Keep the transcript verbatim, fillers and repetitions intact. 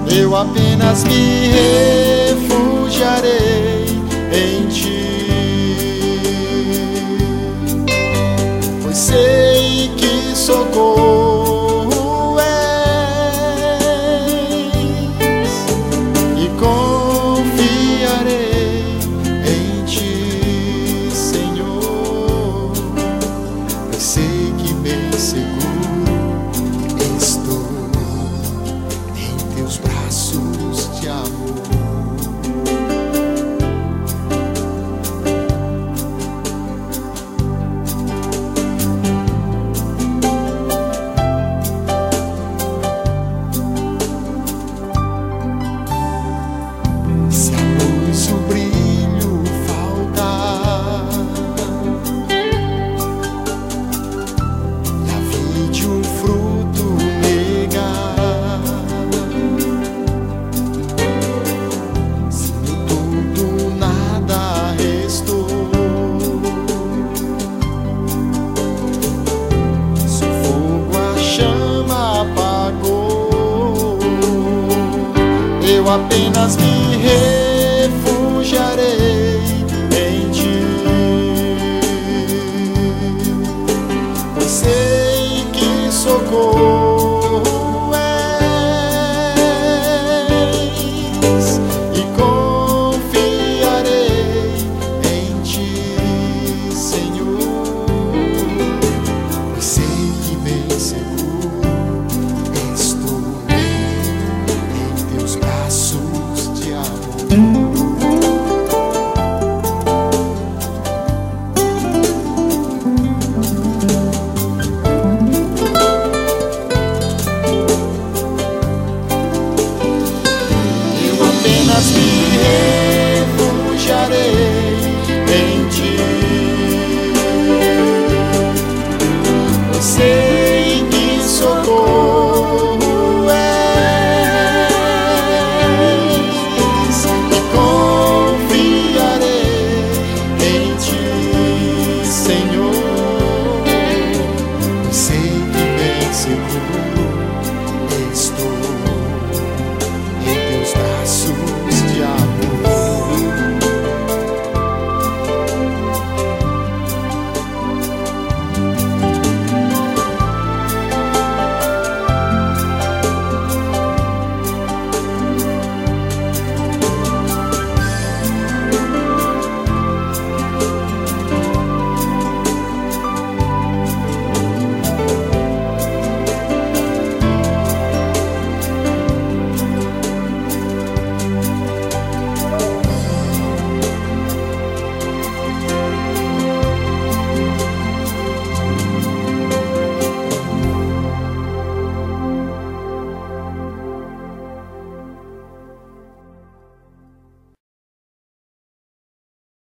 eu apenas me refugiarei em ti, pois sei que socorro és e confiarei em ti, Senhor, pois sei que bem seguro estou em teus braços de amor. Se a luz, o brilho faltar e a vide o fruto negar, se no tudo nada restou, se o fogo a chama apagou, eu apenas me refugiarei em ti, pois sei que socorro és e confiarei em ti, Senhor, pois sei que bem seguro estou em teus braços de amor. Eu apenas me